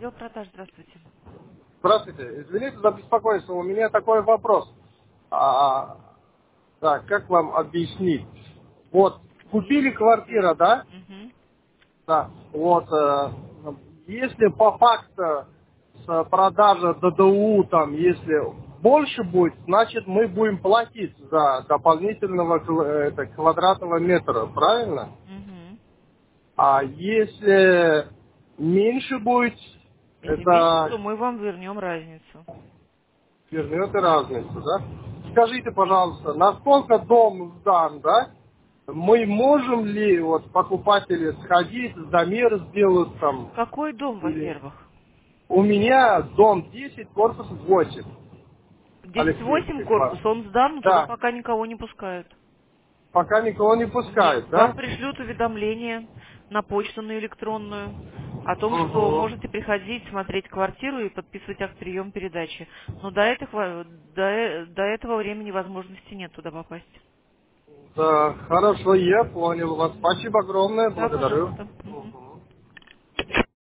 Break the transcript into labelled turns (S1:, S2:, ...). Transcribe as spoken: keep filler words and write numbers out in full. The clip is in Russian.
S1: Отдел продаж, здравствуйте.
S2: Здравствуйте. Извините за беспокойство. У меня такой вопрос. А, да, как вам объяснить? Вот, купили квартиру, да?
S1: Угу.
S2: Да. Вот, э, если по факту с продажи ДДУ, там, если больше будет, значит мы будем платить за дополнительного кв- это, квадратного метра, правильно?
S1: Угу.
S2: А если меньше будет,
S1: Если меньше,
S2: это
S1: то мы вам вернем разницу.
S2: вернет и разницу, да? Скажите, пожалуйста, насколько дом сдан, да? Мы можем ли, вот, покупатели сходить, замер сделать там,
S1: Какой дом,
S2: или...
S1: во-первых?
S2: У меня дом десять, корпус восемь,
S1: Десять восемь
S2: Алексеевский.
S1: корпус, он сдан, но туда
S2: Да,
S1: пока никого не пускают.
S2: пока никого не
S1: Нет,
S2: пускают,
S1: вам
S2: да?
S1: пришлют уведомление на почту, на электронную, о том, что
S2: Угу.
S1: можете приходить, смотреть квартиру и подписывать акт прием передачи. Но до этого, до, э- до этого времени возможности нет туда попасть.
S2: Да, хорошо, я понял вас. Спасибо огромное,
S1: Да,
S2: благодарю.
S1: пожалуйста.